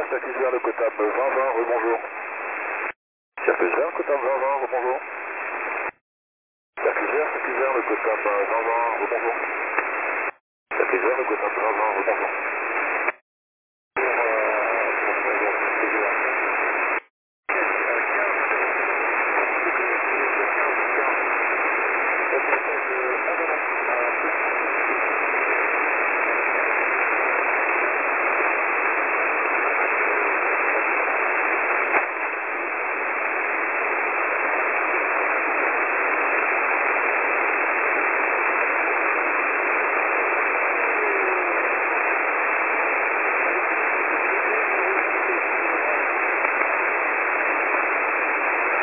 Circus vert, le Cotab 2020, rebonjour. Circus vert, Cotab 2020, rebonjour. Circus vert, le Cotab 2020, rebonjour. Circus vert, le Cotab 2020, rebonjour.